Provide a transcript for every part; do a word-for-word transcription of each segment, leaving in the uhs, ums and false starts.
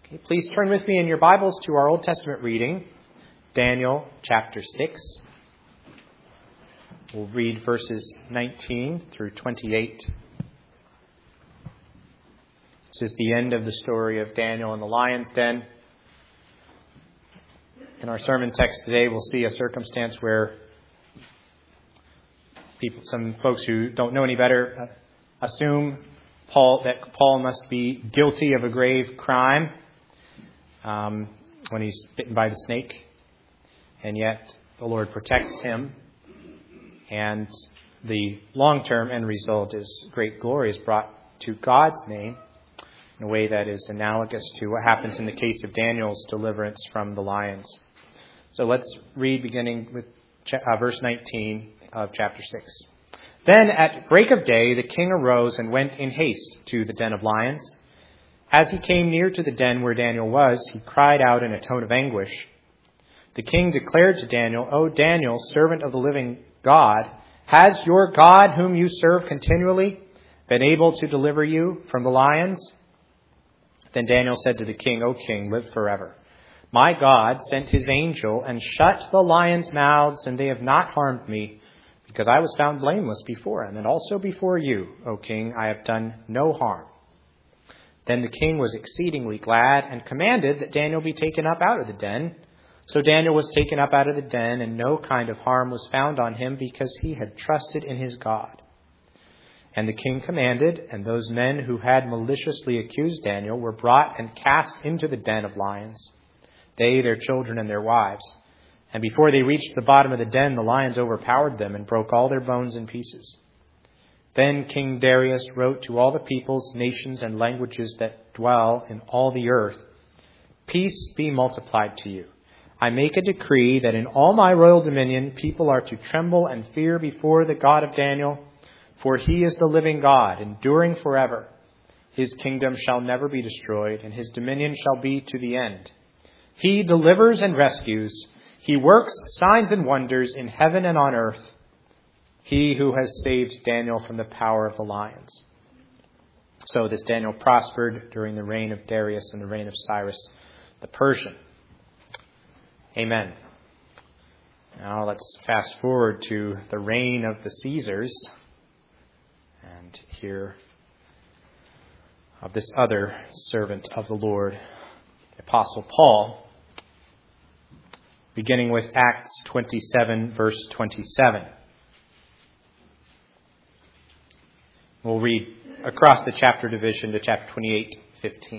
Okay, please turn with me in your Bibles to our Old Testament reading, Daniel chapter six. We'll read verses nineteen through twenty-eight. This is the end of the story of Daniel in the lion's den. In our sermon text today, we'll see a circumstance where people, some folks who don't know any better, uh, assume Paul that Paul must be guilty of a grave crime um, when he's bitten by the snake, and yet the Lord protects him, and the long-term end result is great glory is brought to God's name in a way that is analogous to what happens in the case of Daniel's deliverance from the lions. So let's read beginning with uh, verse nineteen of chapter six. Then at break of day, the king arose and went in haste to the den of lions. As he came near to the den where Daniel was, he cried out in a tone of anguish. The king declared to Daniel, "O Daniel, servant of the living God, has your God, whom you serve continually, been able to deliver you from the lions?" Then Daniel said to the king, "O king, live forever. My God sent his angel and shut the lions' mouths, and they have not harmed me, because I was found blameless before him, and also before you, O king, I have done no harm." Then the king was exceedingly glad and commanded that Daniel be taken up out of the den. So Daniel was taken up out of the den, and no kind of harm was found on him, because he had trusted in his God. And the king commanded, and those men who had maliciously accused Daniel were brought and cast into the den of lions, they, their children, and their wives. And before they reached the bottom of the den, the lions overpowered them and broke all their bones in pieces. Then King Darius wrote to all the peoples, nations, and languages that dwell in all the earth, "Peace be multiplied to you. I make a decree that in all my royal dominion people are to tremble and fear before the God of Daniel, for he is the living God, enduring forever. His kingdom shall never be destroyed, and his dominion shall be to the end. He delivers and rescues. He works signs and wonders in heaven and on earth. He who has saved Daniel from the power of the lions." So this Daniel prospered during the reign of Darius and the reign of Cyrus the Persian. Amen. Now let's fast forward to the reign of the Caesars and hear of this other servant of the Lord, the Apostle Paul, beginning with Acts twenty-seven, verse twenty-seven. We'll read across the chapter division to chapter twenty-eight, fifteen.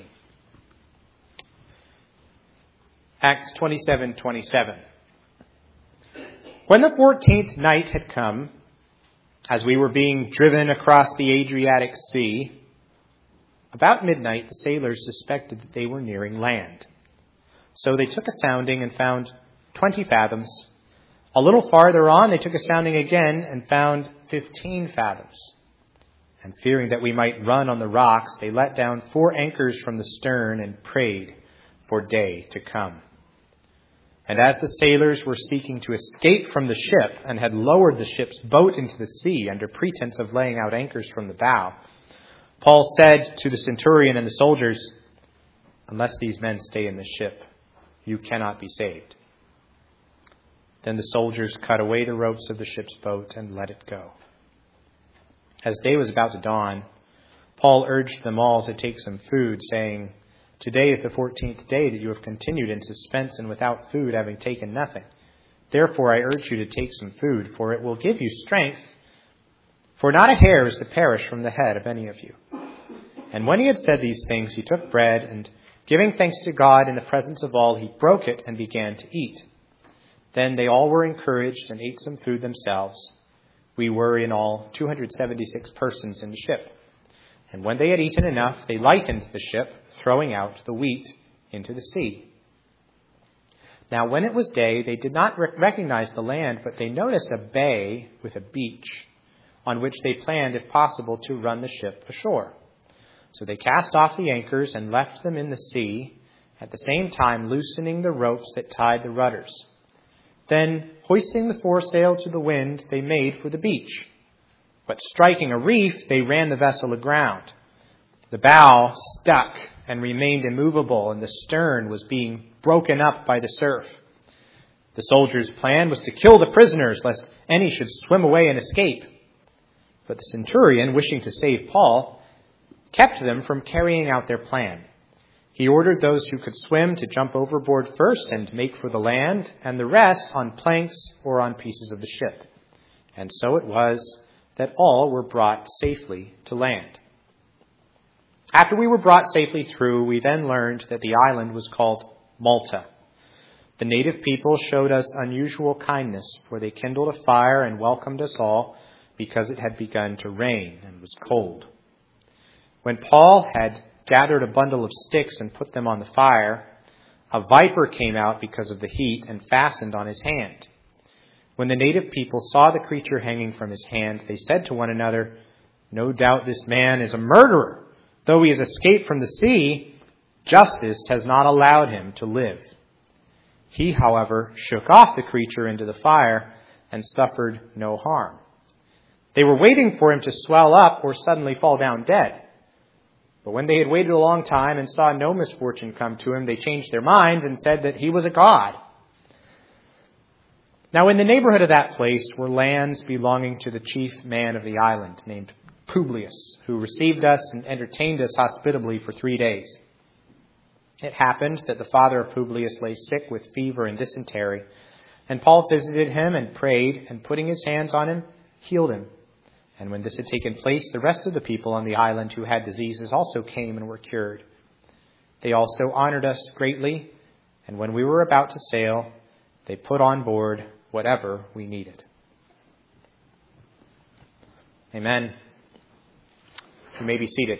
Acts twenty-seven, twenty-seven. When the fourteenth night had come, as we were being driven across the Adriatic Sea, about midnight the sailors suspected that they were nearing land. So they took a sounding and found twenty fathoms. A little farther on they took a sounding again and found fifteen fathoms. And fearing that we might run on the rocks, they let down four anchors from the stern and prayed for day to come. And as the sailors were seeking to escape from the ship and had lowered the ship's boat into the sea under pretense of laying out anchors from the bow, Paul said to the centurion and the soldiers, "Unless these men stay in the ship, you cannot be saved." Then the soldiers cut away the ropes of the ship's boat and let it go. As day was about to dawn, Paul urged them all to take some food, saying, "Today is the fourteenth day that you have continued in suspense and without food, having taken nothing. Therefore I urge you to take some food, for it will give you strength. For not a hair is to perish from the head of any of you." And when he had said these things, he took bread, and giving thanks to God in the presence of all, he broke it and began to eat. Then they all were encouraged and ate some food themselves. We were in all two hundred seventy-six persons in the ship. And when they had eaten enough, they lightened the ship, throwing out the wheat into the sea. Now when it was day, they did not recognize the land, but they noticed a bay with a beach, on which they planned, if possible, to run the ship ashore. So they cast off the anchors and left them in the sea, at the same time loosening the ropes that tied the rudders. Then, hoisting the foresail to the wind, they made for the beach. But striking a reef, they ran the vessel aground. The bow stuck and remained immovable, and the stern was being broken up by the surf. The soldiers' plan was to kill the prisoners, lest any should swim away and escape. But the centurion, wishing to save Paul, kept them from carrying out their plan. He ordered those who could swim to jump overboard first and make for the land, and the rest on planks or on pieces of the ship. And so it was that all were brought safely to land. After we were brought safely through, we then learned that the island was called Malta. The native people showed us unusual kindness, for they kindled a fire and welcomed us all because it had begun to rain and was cold. When Paul had gathered a bundle of sticks and put them on the fire, a viper came out because of the heat and fastened on his hand. When the native people saw the creature hanging from his hand, they said to one another, "No doubt this man is a murderer. Though he has escaped from the sea, justice has not allowed him to live." He, however, shook off the creature into the fire and suffered no harm. They were waiting for him to swell up or suddenly fall down dead. But when they had waited a long time and saw no misfortune come to him, they changed their minds and said that he was a god. Now in the neighborhood of that place were lands belonging to the chief man of the island, named Publius, who received us and entertained us hospitably for three days. It happened that the father of Publius lay sick with fever and dysentery, and Paul visited him and prayed, and putting his hands on him, healed him. And when this had taken place, the rest of the people on the island who had diseases also came and were cured. They also honored us greatly, and when we were about to sail, they put on board whatever we needed. Amen. You may be seated.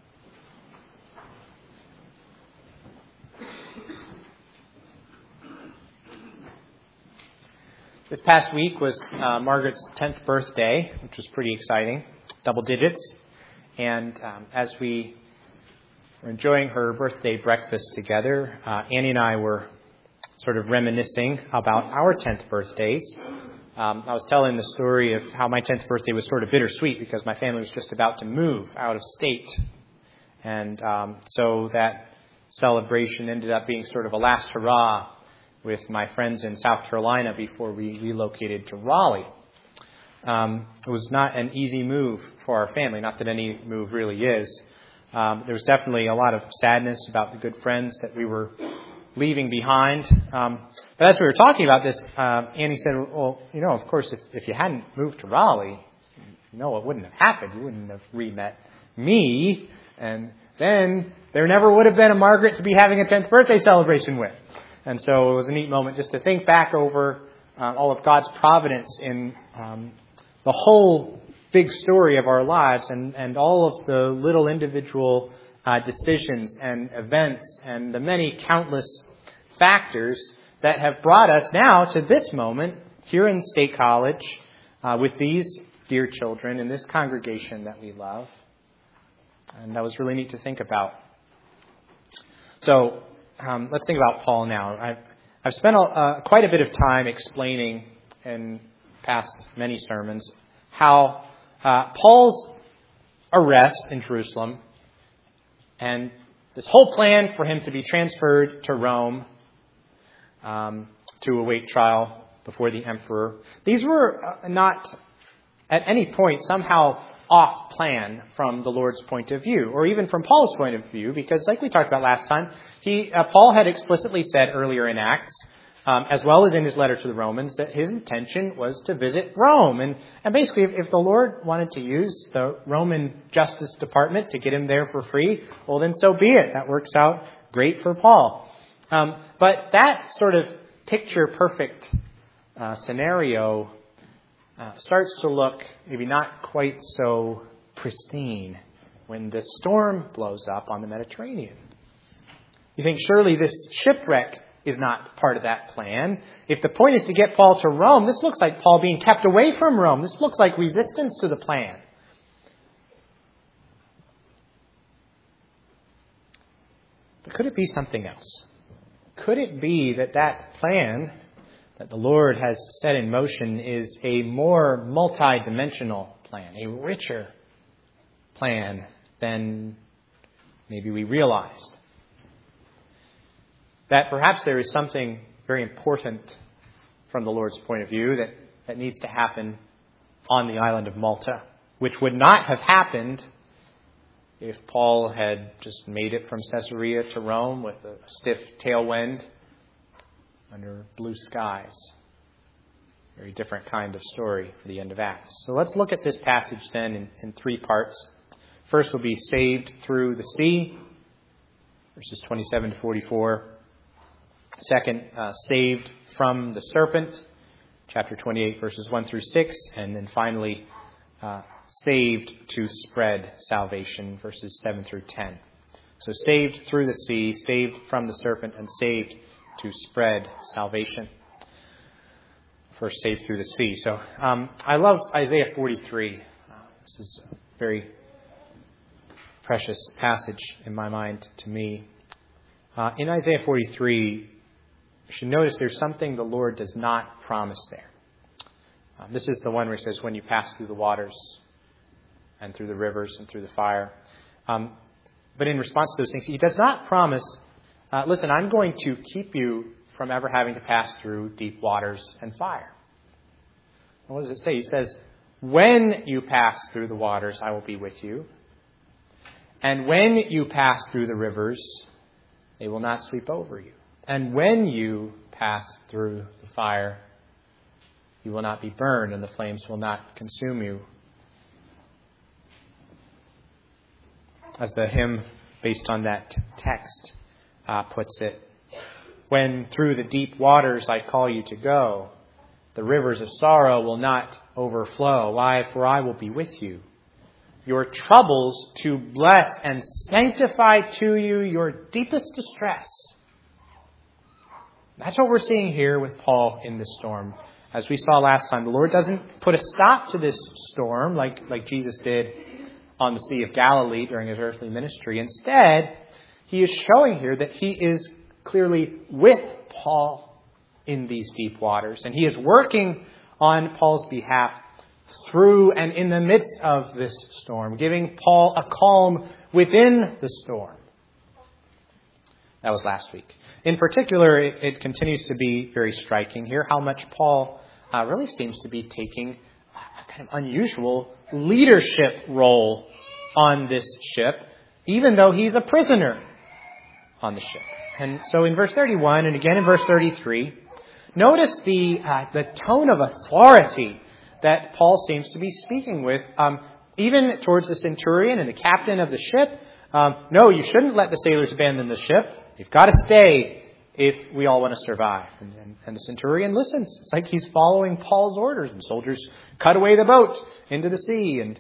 This past week was uh, Margaret's tenth birthday, which was pretty exciting, double digits. And um, as we were enjoying her birthday breakfast together, uh, Annie and I were sort of reminiscing about our tenth birthdays. Um, I was telling the story of how my tenth birthday was sort of bittersweet because my family was just about to move out of state. And um, so that celebration ended up being sort of a last hurrah with my friends in South Carolina before we relocated to Raleigh. Um, it was not an easy move for our family, not that any move really is. Um, there was definitely a lot of sadness about the good friends that we were leaving behind. Um, but as we were talking about this, uh, Annie said, well, you know, of course, if, if you hadn't moved to Raleigh, you know, it wouldn't have happened. You wouldn't have re-met me. And then there never would have been a Margaret to be having a tenth birthday celebration with. And so it was a neat moment just to think back over uh, all of God's providence in um, the whole big story of our lives and, and all of the little individual uh, decisions and events and the many countless factors that have brought us now to this moment here in State College uh, with these dear children in this congregation that we love. And that was really neat to think about. So um, let's think about Paul now. I've, I've spent a, uh, quite a bit of time explaining in past many sermons how uh, Paul's arrest in Jerusalem and this whole plan for him to be transferred to Rome um, to await trial before the emperor, these were uh, not at any point somehow off plan from the Lord's point of view, or even from Paul's point of view, because like we talked about last time, he uh, Paul had explicitly said earlier in Acts, um, as well as in his letter to the Romans, that his intention was to visit Rome. And, and basically, if, if the Lord wanted to use the Roman Justice Department to get him there for free, well, then so be it. That works out great for Paul. Um, but that sort of picture-perfect uh, scenario Uh, starts to look maybe not quite so pristine when the storm blows up on the Mediterranean. You think surely this shipwreck is not part of that plan. If the point is to get Paul to Rome, this looks like Paul being kept away from Rome. This looks like resistance to the plan. But could it be something else? Could it be that that plan that the Lord has set in motion is a more multi-dimensional plan, a richer plan than maybe we realized? that perhaps there is something very important from the Lord's point of view that, that needs to happen on the island of Malta, which would not have happened if Paul had just made it from Caesarea to Rome with a stiff tailwind under blue skies. Very different kind of story for the end of Acts. So let's look at this passage then in, in three parts. First will be saved through the sea, verses twenty-seven to forty-four. Second, uh, saved from the serpent, chapter twenty-eight, verses one through six. And then finally, uh, saved to spread salvation, verses seven through ten. So saved through the sea, saved from the serpent, and saved to spread salvation. First, saved through the sea. So um, I love Isaiah forty-three. Uh, this is a very precious passage in my mind to me. Uh, in Isaiah forty-three, you should notice there's something the Lord does not promise there. Uh, this is the one where he says, when you pass through the waters and through the rivers and through the fire. Um, but in response to those things, he does not promise, uh, listen, I'm going to keep you from ever having to pass through deep waters and fire. And what does it say? He says, when you pass through the waters, I will be with you. And when you pass through the rivers, they will not sweep over you. And when you pass through the fire, you will not be burned, and the flames will not consume you. As the hymn based on that text uh, puts it, when through the deep waters I call you to go, the rivers of sorrow will not overflow. Why? For I will be with you. Your troubles to bless and sanctify to you your deepest distress. That's what we're seeing here with Paul in this storm. As we saw last time, the Lord doesn't put a stop to this storm like, like Jesus did on the Sea of Galilee during his earthly ministry. Instead, he is showing here that he is clearly with Paul in these deep waters. And he is working on Paul's behalf through and in the midst of this storm, giving Paul a calm within the storm. That was last week. In particular, it, it continues to be very striking here how much Paul uh, really seems to be taking a kind of unusual leadership role on this ship, even though he's a prisoner on the ship. And so in verse thirty-one and again in verse thirty-three, notice the uh, the tone of authority that Paul seems to be speaking with, um, even towards the centurion and the captain of the ship. Um, no, you shouldn't let the sailors abandon the ship. You've got to stay if we all want to survive. And, and, and the centurion listens. It's like he's following Paul's orders. And soldiers cut away the boat into the sea. And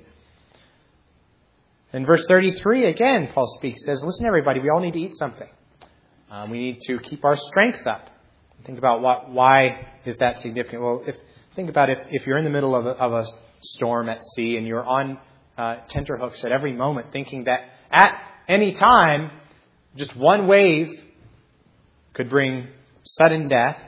in verse thirty-three, again, Paul speaks, says, listen, everybody, we all need to eat something. Um, we need to keep our strength up. Think about what, why is that significant? Well, if think about if, if you're in the middle of a, of a storm at sea and you're on uh, tenterhooks at every moment, thinking that at any time, just one wave could bring sudden death.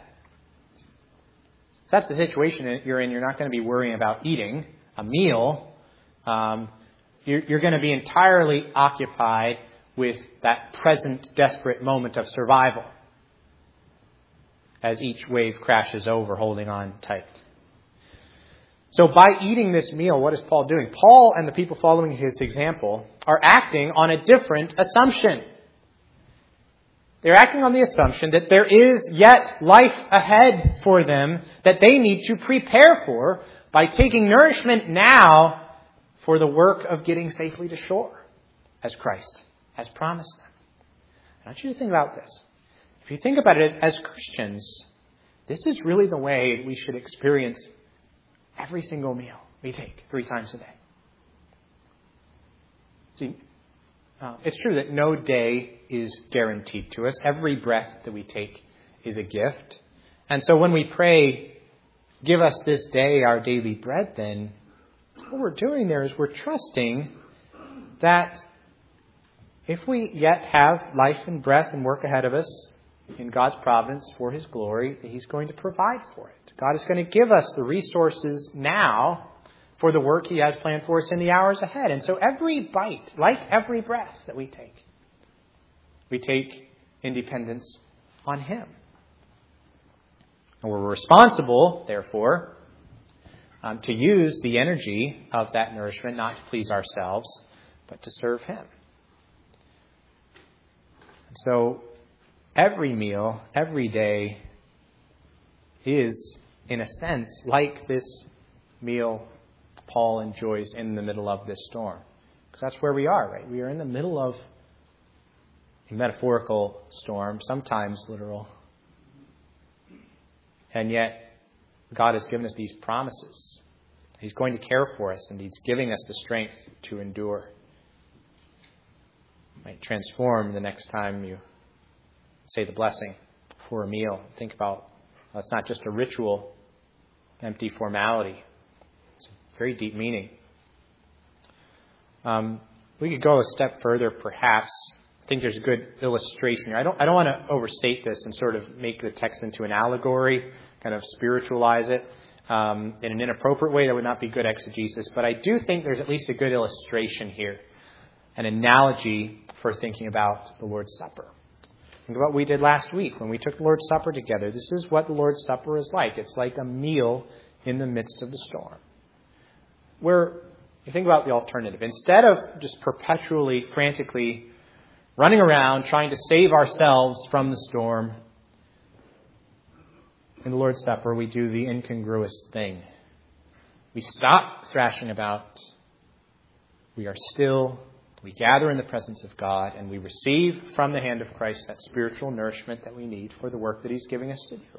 If that's the situation you're in, you're not going to be worrying about eating a meal. Um, you're, you're going to be entirely occupied with that present desperate moment of survival as each wave crashes over, holding on tight. So by eating this meal, what is Paul doing? Paul and the people following his example are acting on a different assumption. They're acting on the assumption that there is yet life ahead for them that they need to prepare for by taking nourishment now for the work of getting safely to shore, as Christ has promised them. I want you to think about this. If you think about it as Christians, this is really the way we should experience every single meal we take three times a day. See, uh, it's true that no day is guaranteed to us. Every breath that we take is a gift. And so when we pray, give us this day our daily bread, then what we're doing there is we're trusting that if we yet have life and breath and work ahead of us in God's providence for His glory, that He's going to provide for it. God is going to give us the resources now for the work He has planned for us in the hours ahead. And so every bite, like every breath that we take, we take in dependence on Him. And we're responsible, therefore, um, to use the energy of that nourishment not to please ourselves, but to serve Him. And so every meal, every day is, in a sense, like this meal Paul enjoys in the middle of this storm. Because that's where we are, right? We are in the middle of a metaphorical storm, sometimes literal. And yet, God has given us these promises. He's going to care for us, and He's giving us the strength to endure. It might transform the next time you say the blessing before a meal. Think about, well, it's not just a ritual, empty formality. It's a very deep meaning. Um, we could go a step further, perhaps. I think there's a good illustration here. I don't, I don't want to overstate this and sort of make the text into an allegory, kind of spiritualize it um, in an inappropriate way. That would not be good exegesis. But I do think there's at least a good illustration here, an analogy for thinking about the Lord's Supper. Think about what we did last week when we took the Lord's Supper together. This is what the Lord's Supper is like. It's like a meal in the midst of the storm. Where you think about the alternative. Instead of just perpetually, frantically running around trying to save ourselves from the storm, in the Lord's Supper we do the incongruous thing. We stop thrashing about. We are still. We gather in the presence of God, and we receive from the hand of Christ that spiritual nourishment that we need for the work that He's giving us to do.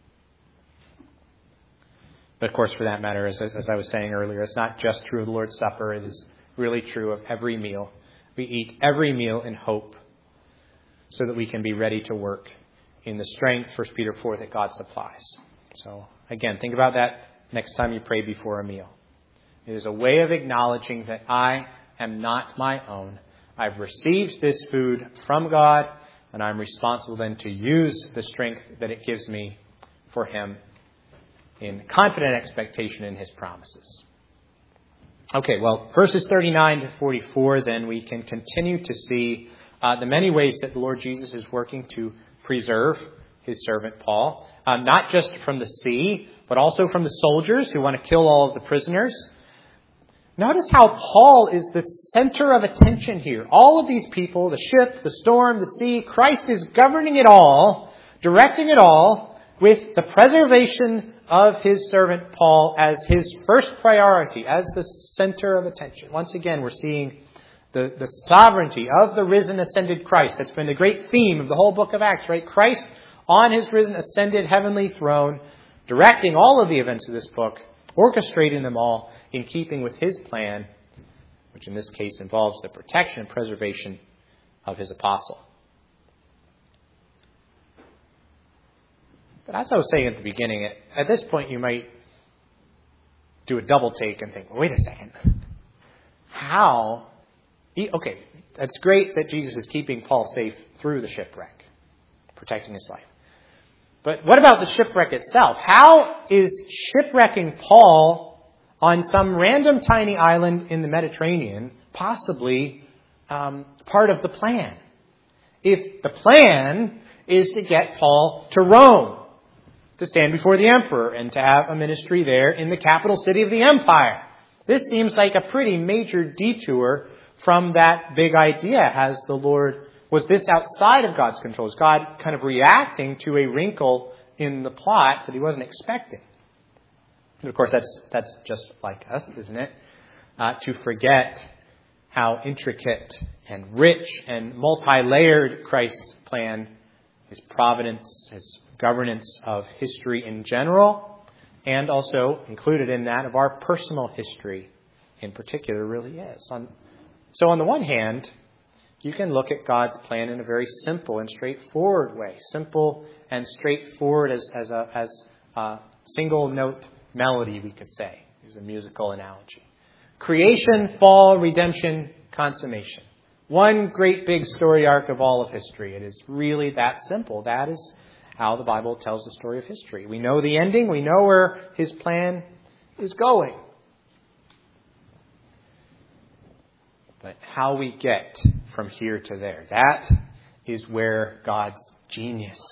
But of course, for that matter, as, as I was saying earlier, it's not just true of the Lord's Supper. It is really true of every meal. We eat every meal in hope so that we can be ready to work in the strength, First Peter four, that God supplies. So again, think about that next time you pray before a meal. It is a way of acknowledging that I am not my own. I've received this food from God, and I'm responsible then to use the strength that it gives me for Him in confident expectation in His promises. Okay, well, verses thirty-nine to forty-four, then we can continue to see uh, the many ways that the Lord Jesus is working to preserve His servant Paul, um, not just from the sea, but also from the soldiers who want to kill all of the prisoners. Notice how Paul is the center of attention here. All of these people, the ship, the storm, the sea, Christ is governing it all, directing it all, with the preservation of His servant Paul as his first priority, as the center of attention. Once again, we're seeing the, the sovereignty of the risen, ascended Christ. That's been the great theme of the whole book of Acts, right? Christ on His risen, ascended heavenly throne, directing all of the events of this book, orchestrating them all in keeping with His plan, which in this case involves the protection and preservation of His apostle. But as I was saying at the beginning, at, at this point you might do a double take and think, well, wait a second. How? He, okay, that's great that Jesus is keeping Paul safe through the shipwreck, protecting his life. But what about the shipwreck itself? How is shipwrecking Paul on some random tiny island in the Mediterranean possibly um, part of the plan? If the plan is to get Paul to Rome, to stand before the emperor and to have a ministry there in the capital city of the empire. This seems like a pretty major detour from that big idea. Has the Lord, was this outside of God's control? Is God kind of reacting to a wrinkle in the plot that He wasn't expecting? And of course, that's that's just like us, isn't it? Uh, to forget how intricate and rich and multi-layered Christ's plan, His providence, His governance of history in general, and also included in that of our personal history in particular really is. On, so on the one hand, you can look at God's plan in a very simple and straightforward way. Simple and straightforward as, as a as a single note melody, we could say. Use a musical analogy. Creation, fall, redemption, consummation. One great big story arc of all of history. It is really that simple. That is how the Bible tells the story of history. We know the ending. We know where His plan is going. But how we get from here to there, that is where God's genius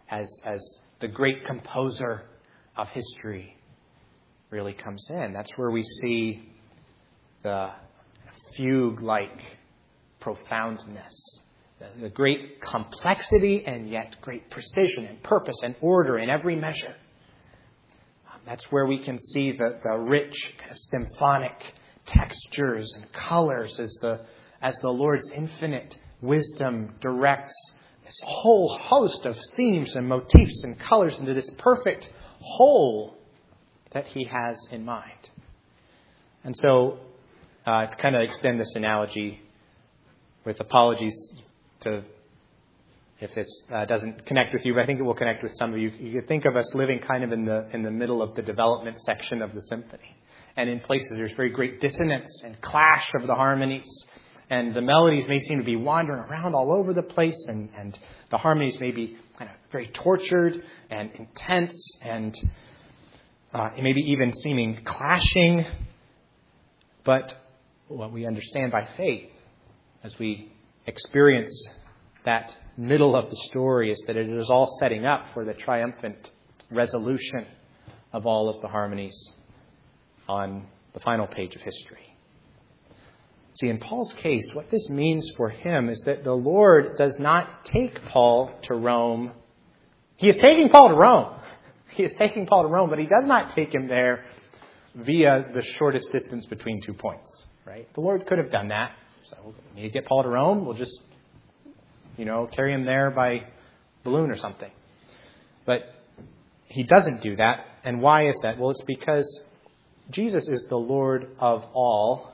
as, as the great composer of history really comes in. That's where we see the fugue-like profoundness, the, the great complexity and yet great precision and purpose and order in every measure. Um, that's where we can see the, the rich kind of symphonic textures and colors as the as the Lord's infinite wisdom directs this whole host of themes and motifs and colors into this perfect whole that He has in mind. And so, uh, to kind of extend this analogy, with apologies to if this uh, doesn't connect with you, but I think it will connect with some of you. You could think of us living kind of in the in the middle of the development section of the symphony. And in places there's very great dissonance and clash of the harmonies. And the melodies may seem to be wandering around all over the place. And, and the harmonies may be kind of very tortured and intense. And uh, maybe even seeming clashing. But what we understand by faith as we experience that middle of the story is that it is all setting up for the triumphant resolution of all of the harmonies on the final page of history. See, in Paul's case, what this means for him is that the Lord does not take Paul to Rome. He is taking Paul to Rome. He is taking Paul to Rome, but He does not take him there via the shortest distance between two points. Right? The Lord could have done that. So we need to get Paul to Rome. We'll just, you know, carry him there by balloon or something. But He doesn't do that. And why is that? Well, it's because Jesus is the Lord of all.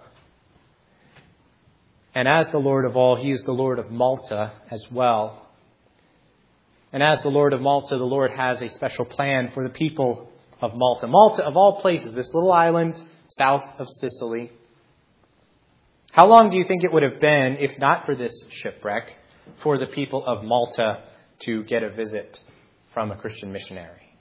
And as the Lord of all, He is the Lord of Malta as well. And as the Lord of Malta, the Lord has a special plan for the people of Malta. Malta, of all places, this little island south of Sicily. How long do you think it would have been, if not for this shipwreck, for the people of Malta to get a visit from a Christian missionary?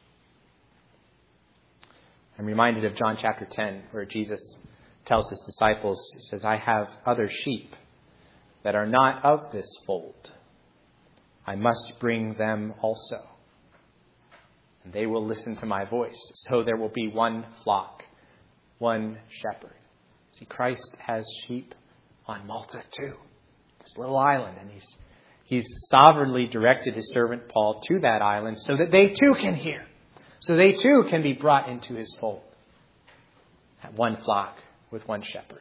I'm reminded of John chapter ten, where Jesus tells His disciples, He says, I have other sheep that are not of this fold. I must bring them also. And they will listen to my voice. So there will be one flock, one shepherd. See, Christ has sheep on Malta too. This little island. And He's He's sovereignly directed His servant Paul to that island so that they too can hear. So they too can be brought into His fold. That one flock with one shepherd.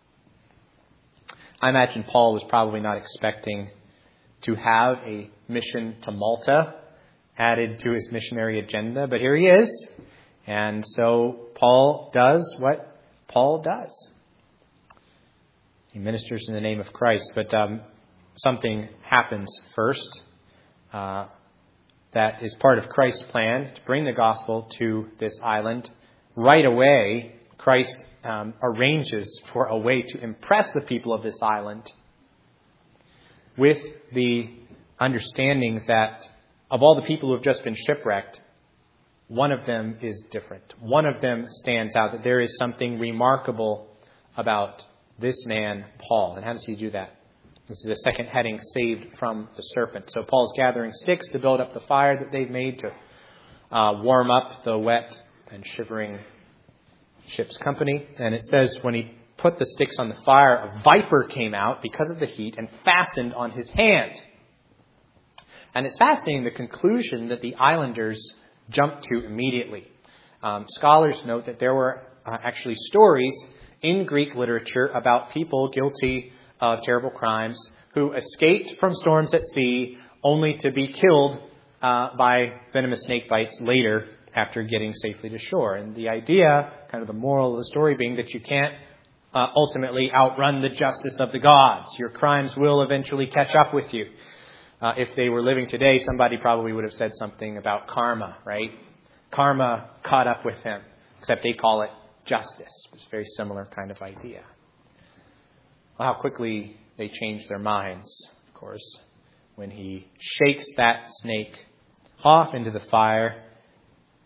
I imagine Paul was probably not expecting to have a mission to Malta added to his missionary agenda, but here he is. And so Paul does what Paul does. He ministers in the name of Christ, but um, something happens first uh, that is part of Christ's plan to bring the gospel to this island. Right away, Christ um, arranges for a way to impress the people of this island with the understanding that of all the people who have just been shipwrecked, one of them is different. One of them stands out, that there is something remarkable about this man, Paul. And how does he do that? This is the second heading, saved from the serpent. So Paul's gathering sticks to build up the fire that they've made to uh, warm up the wet and shivering ship's company. And it says when he put the sticks on the fire, a viper came out because of the heat and fastened on his hand. And it's fascinating the conclusion that the islanders jumped to immediately. Um, scholars note that there were uh, actually stories in Greek literature about people guilty of terrible crimes who escaped from storms at sea only to be killed uh, by venomous snake bites later after getting safely to shore. And the idea, kind of the moral of the story being that you can't uh, ultimately outrun the justice of the gods. Your crimes will eventually catch up with you. Uh, if they were living today, somebody probably would have said something about karma, right? Karma caught up with him, except they call it justice. It's a very similar kind of idea. Well, how quickly they change their minds, of course, when he shakes that snake off into the fire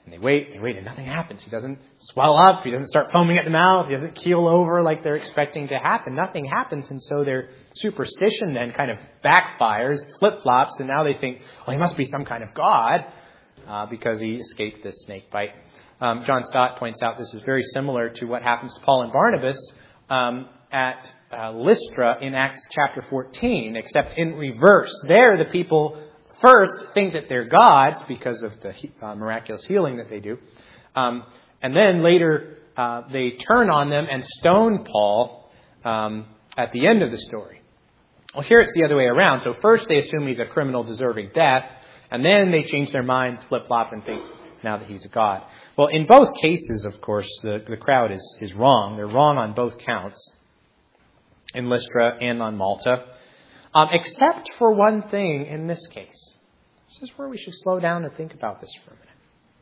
And they wait, they wait, and nothing happens. He doesn't swell up. He doesn't start foaming at the mouth. He doesn't keel over like they're expecting to happen. Nothing happens. And so their superstition then kind of backfires, flip-flops, and now they think, well, he must be some kind of god uh, because he escaped this snake bite. Um, John Stott points out this is very similar to what happens to Paul and Barnabas um, at uh, Lystra in Acts chapter fourteen, except in reverse. There, the people first think that they're gods because of the uh, miraculous healing that they do. Um, and then later uh, they turn on them and stone Paul um, at the end of the story. Well, here it's the other way around. So first they assume he's a criminal deserving death. And then they change their minds, flip-flop, and think now that he's a god. Well, in both cases, of course, the, the crowd is, is wrong. They're wrong on both counts. In Lystra and on Malta. Um, except for one thing in this case. This is where we should slow down and think about this for a minute.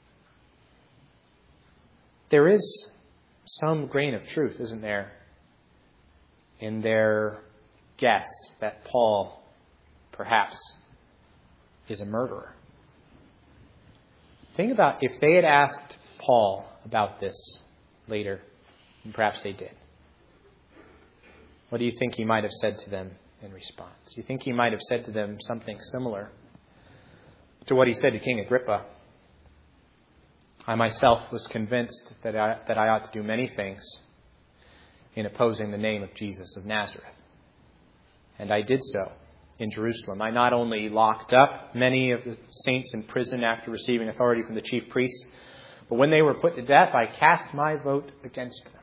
There is some grain of truth, isn't there, in their guess that Paul perhaps is a murderer. Think about if they had asked Paul about this later, and perhaps they did. What do you think he might have said to them in response? Do you think he might have said to them something similar to what he said to King Agrippa? I myself was convinced that I, that I ought to do many things in opposing the name of Jesus of Nazareth. And I did so in Jerusalem. I not only locked up many of the saints in prison after receiving authority from the chief priests, but when they were put to death, I cast my vote against them.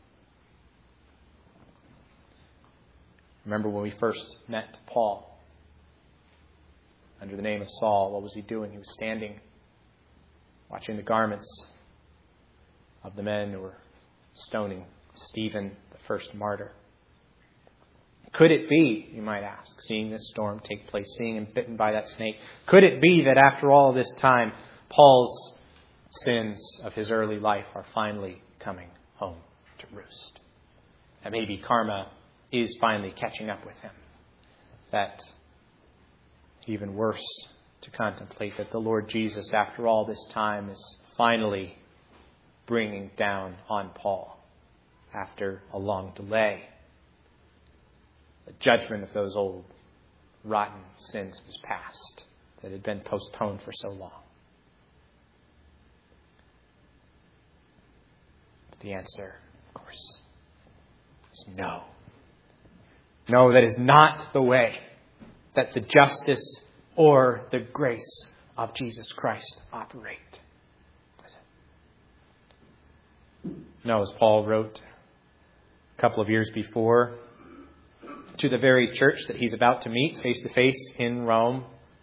Remember when we first met Paul under the name of Saul, what was he doing? He was standing, watching the garments of the men who were stoning Stephen, the first martyr. Could it be, you might ask, seeing this storm take place, seeing him bitten by that snake, could it be that after all this time, Paul's sins of his early life are finally coming home to roost? And maybe karma is finally catching up with him. That even worse to contemplate that the Lord Jesus, after all this time, is finally bringing down on Paul after a long delay. The judgment of those old rotten sins was past that had been postponed for so long. But the answer, of course, is no. No, that is not the way that the justice or the grace of Jesus Christ operate. Is it? No, as Paul wrote a couple of years before to the very church that he's about to meet face to face in Rome.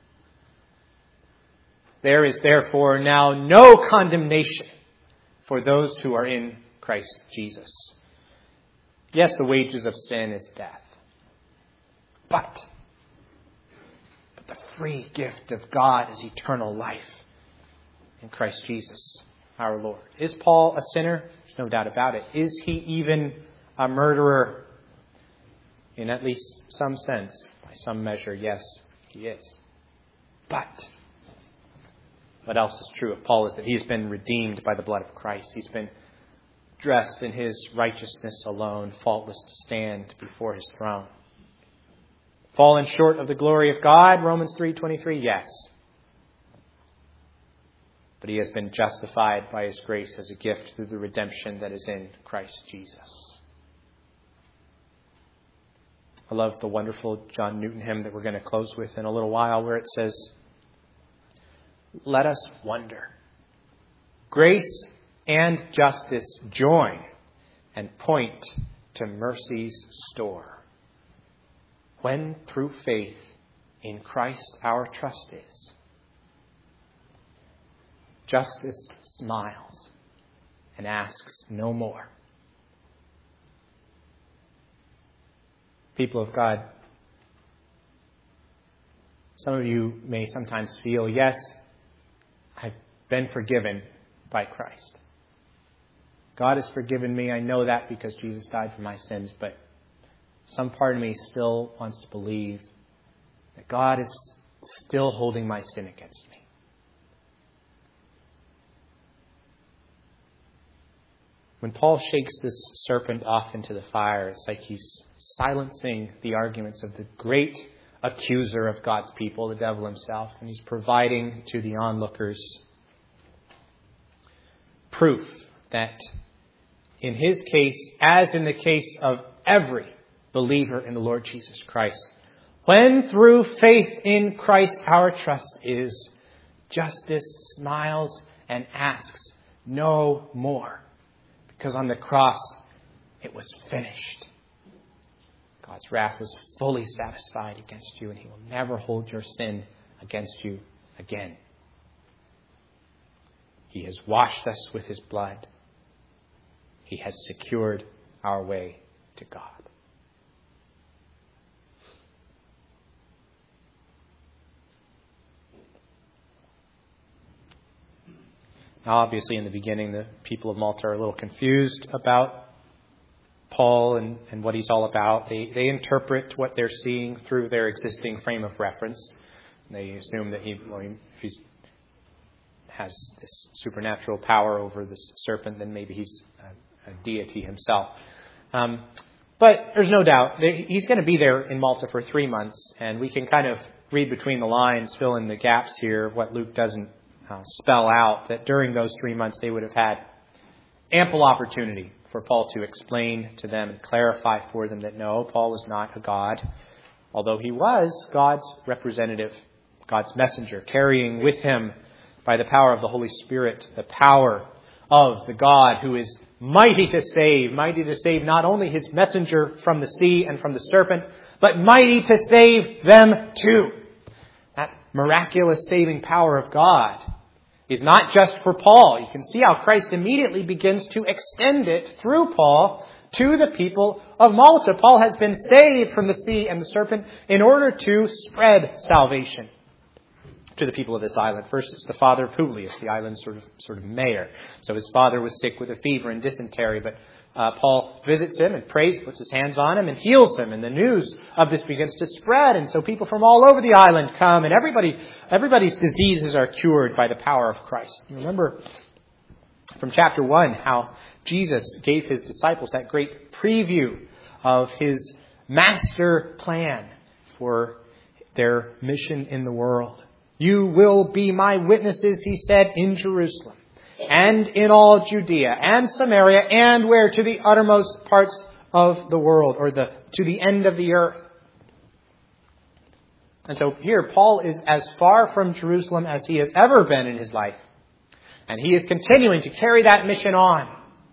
There is therefore now no condemnation for those who are in Christ Jesus. Yes, the wages of sin is death. But, but the free gift of God is eternal life in Christ Jesus, our Lord. Is Paul a sinner? There's no doubt about it. Is he even a murderer? In at least some sense, by some measure, yes, he is. But what else is true of Paul is that he's been redeemed by the blood of Christ. He's been dressed in his righteousness alone, faultless to stand before his throne. Fallen short of the glory of God, Romans three twenty-three, yes. But he has been justified by his grace as a gift through the redemption that is in Christ Jesus. I love the wonderful John Newton hymn that we're going to close with in a little while, where it says, "Let us wonder. Grace and justice join and point to mercy's store. When through faith in Christ our trust is, justice smiles and asks no more." People of God, some of you may sometimes feel, yes, I've been forgiven by Christ. God has forgiven me. I know that because Jesus died for my sins, but some part of me still wants to believe that God is still holding my sin against me. When Paul shakes this serpent off into the fire, it's like he's silencing the arguments of the great accuser of God's people, the devil himself, and he's providing to the onlookers proof that in his case, as in the case of every believer in the Lord Jesus Christ, when through faith in Christ our trust is, justice smiles and asks no more. Because on the cross, it was finished. God's wrath was fully satisfied against you, and he will never hold your sin against you again. He has washed us with his blood. He has secured our way to God. Now, obviously, in the beginning, the people of Malta are a little confused about Paul and, and what he's all about. They, they interpret what they're seeing through their existing frame of reference. They assume that he, well, if he has this supernatural power over this serpent, then maybe he's a, a deity himself. Um, but there's no doubt he's going to be there in Malta for three months, and we can kind of read between the lines, fill in the gaps here, what Luke doesn't Uh, spell out, that during those three months they would have had ample opportunity for Paul to explain to them and clarify for them that no, Paul was not a god, although he was God's representative, God's messenger, carrying with him by the power of the Holy Spirit, the power of the God who is mighty to save, mighty to save not only his messenger from the sea and from the serpent, but mighty to save them too. That miraculous saving power of God is not just for Paul. You can see how Christ immediately begins to extend it through Paul to the people of Malta. Paul has been saved from the sea and the serpent in order to spread salvation to the people of this island. First, it's the father of Publius, the island's sort of sort of mayor. So his father was sick with a fever and dysentery, but Uh, Paul visits him and prays, puts his hands on him and heals him. And the news of this begins to spread. And so people from all over the island come, and everybody, everybody's diseases are cured by the power of Christ. You remember from chapter one how Jesus gave his disciples that great preview of his master plan for their mission in the world. You will be my witnesses, he said, in Jerusalem, and in all Judea and Samaria, and where? To the uttermost parts of the world, or the to the end of the earth. And so here, Paul is as far from Jerusalem as he has ever been in his life. And he is continuing to carry that mission on.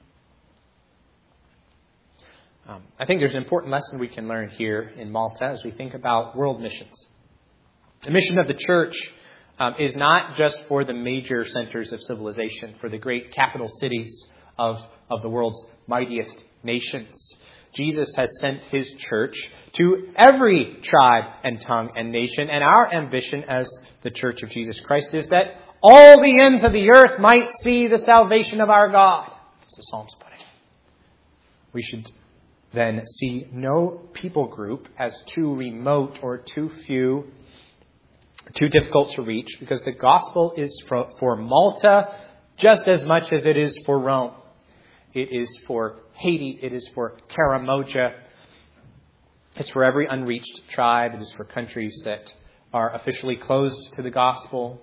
Um, I think there's an important lesson we can learn here in Malta as we think about world missions. The mission of the church Um, is not just for the major centers of civilization, for the great capital cities of, of the world's mightiest nations. Jesus has sent his church to every tribe and tongue and nation. And our ambition as the Church of Jesus Christ is that all the ends of the earth might see the salvation of our God, as the Psalms put it. We should then see no people group as too remote or too few, too difficult to reach, because the gospel is for, for Malta just as much as it is for Rome. It is for Haiti. It is for Karamoja. It's for every unreached tribe. It is for countries that are officially closed to the gospel.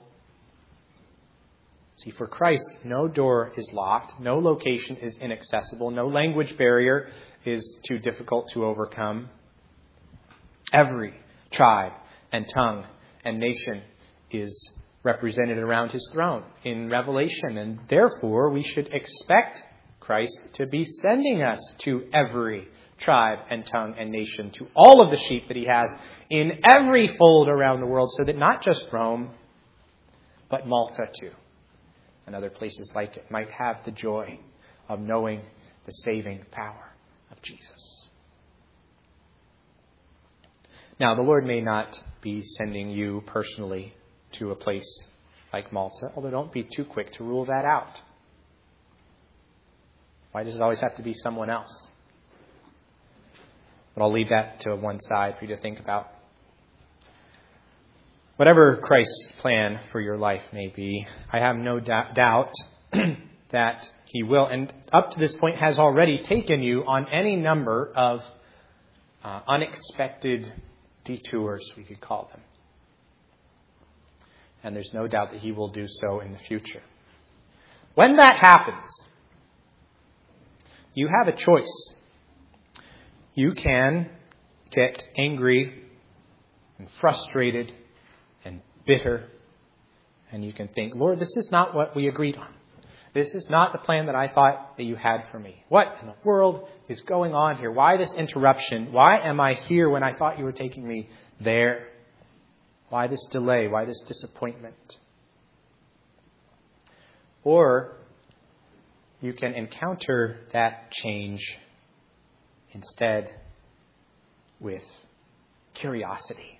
See, for Christ, no door is locked. No location is inaccessible. No language barrier is too difficult to overcome. Every tribe and tongue and nation is represented around his throne in Revelation. And therefore, we should expect Christ to be sending us to every tribe and tongue and nation, to all of the sheep that he has in every fold around the world, so that not just Rome, but Malta too, and other places like it, might have the joy of knowing the saving power of Jesus. Now, the Lord may not be sending you personally to a place like Malta, although don't be too quick to rule that out. Why does it always have to be someone else? But I'll leave that to one side for you to think about. Whatever Christ's plan for your life may be, I have no doubt that He will, and up to this point has already taken you on any number of uh, unexpected detours, we could call them. And there's no doubt that He will do so in the future. When that happens, you have a choice. You can get angry and frustrated and bitter, and you can think, Lord, this is not what we agreed on. This is not the plan that I thought that you had for me. What in the world is going on here? Why this interruption? Why am I here when I thought you were taking me there? Why this delay? Why this disappointment? Or you can encounter that change instead with curiosity.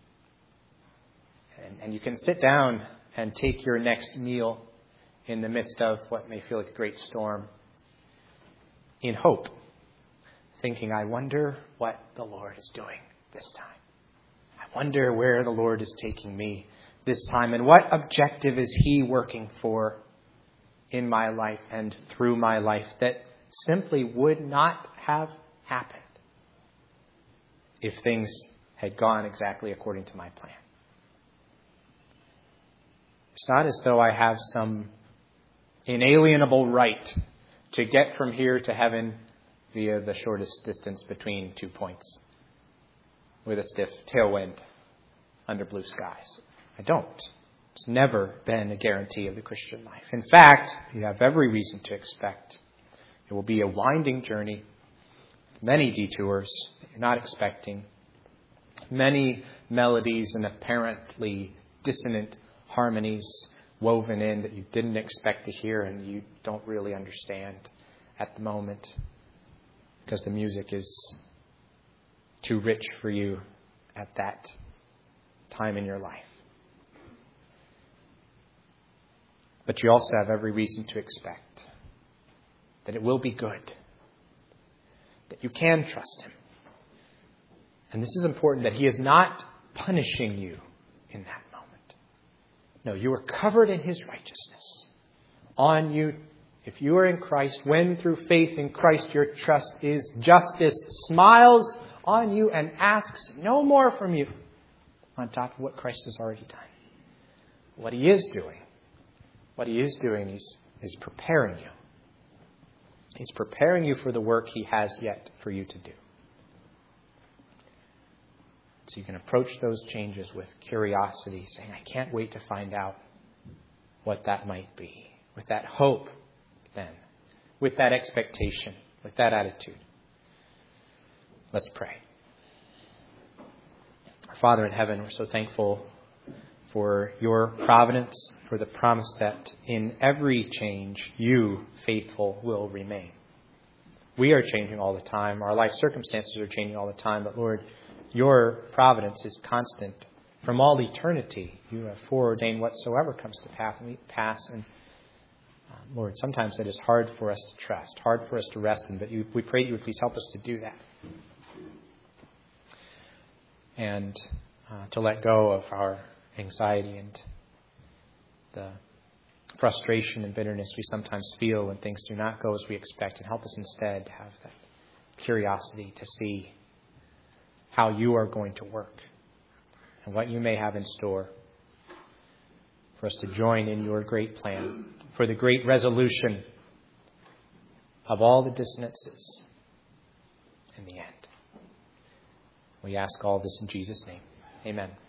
And, and you can sit down and take your next meal in the midst of what may feel like a great storm in hope, thinking, I wonder what the Lord is doing this time. I wonder where the Lord is taking me this time and what objective is He working for in my life and through my life that simply would not have happened if things had gone exactly according to my plan. It's not as though I have some inalienable right to get from here to heaven via the shortest distance between two points with a stiff tailwind under blue skies. I don't. It's never been a guarantee of the Christian life. In fact, you have every reason to expect it will be a winding journey, many detours that you're not expecting, many melodies and apparently dissonant harmonies woven in that you didn't expect to hear and you don't really understand at the moment because the music is too rich for you at that time in your life. But you also have every reason to expect that it will be good, that you can trust Him. And this is important, that He is not punishing you in that moment. No, you are covered in His righteousness. On you, if you are in Christ, when through faith in Christ your trust is, justice smiles on you and asks no more from you on top of what Christ has already done. What He is doing, what He is doing is, is preparing you. He's preparing you for the work He has yet for you to do. So you can approach those changes with curiosity, saying, I can't wait to find out what that might be. With that hope, then. With that expectation. With that attitude. Let's pray. Our Father in heaven, we're so thankful for your providence, for the promise that in every change, you, faithful, will remain. We are changing all the time. Our life circumstances are changing all the time. But Lord, your providence is constant. From all eternity, you have foreordained whatsoever comes to pass. And uh, Lord, sometimes that is hard for us to trust, hard for us to rest in. But you, we pray you would please help us to do that. And uh, to let go of our anxiety and the frustration and bitterness we sometimes feel when things do not go as we expect. And help us instead to have that curiosity to see how you are going to work and what you may have in store for us to join in your great plan, for the great resolution of all the dissonances in the end. We ask all this in Jesus' name. Amen.